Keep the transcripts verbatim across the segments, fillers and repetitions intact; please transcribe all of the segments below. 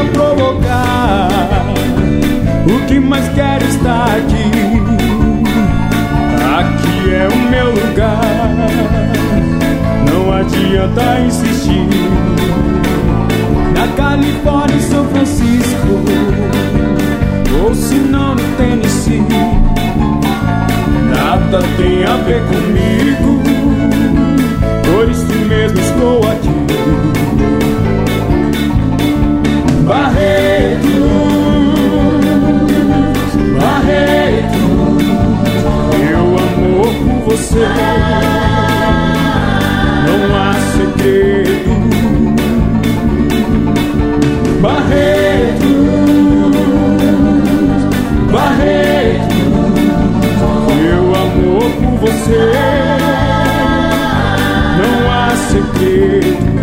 a provocar. O que mais quero estar aqui. Aqui é o meu lugar. Não adianta insistir. Na Califórnia, em São Francisco, ou se não no Tennessee, nada tem a ver comigo. Por isso mesmo estou aqui. Barretos, Barretos, meu amor por você não há segredo. Barretos, Barretos, meu amor por você não há segredo.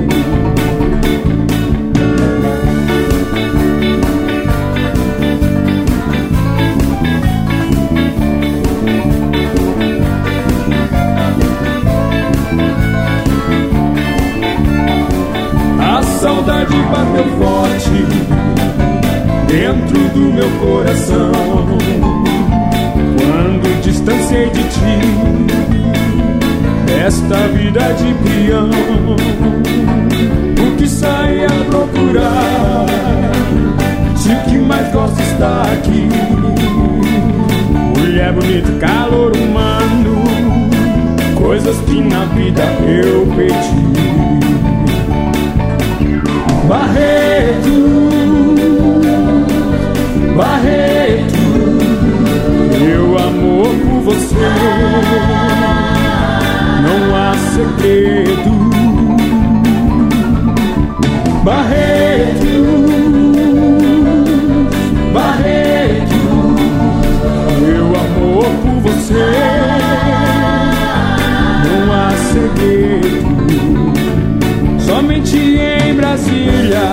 A saudade bateu forte dentro do meu coração quando distanciei de ti esta vida de peão. O que saí a procurar, se o que mais gosto está aqui. Mulher bonita, calor humano, coisas que na vida eu perdi. Barretos, Barretos, meu amor por você não há segredo. Barretos, Barretos, meu amor por você não há segredo. Somente em Brasília,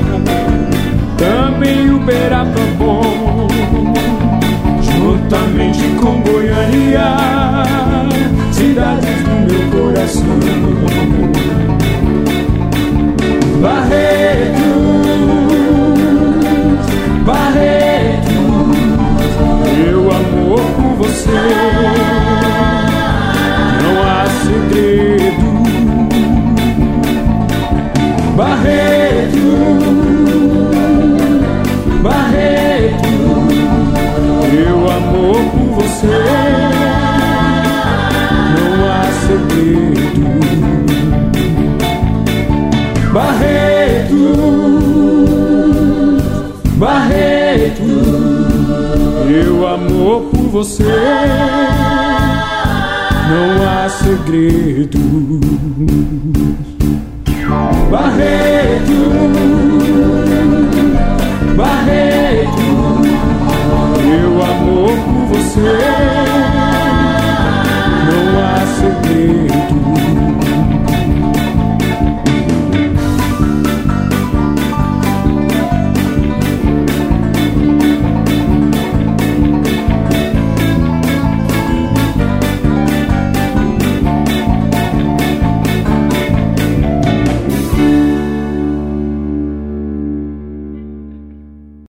também Uberaba é bom, juntamente com Goiânia, cidades do meu coração. Barretos, Barretos, meu amor por você não há segredo. Barretos, Barretos, meu amor por você não há segredo. Barretos, Barretos, meu amor por você não há segredo. Barretos,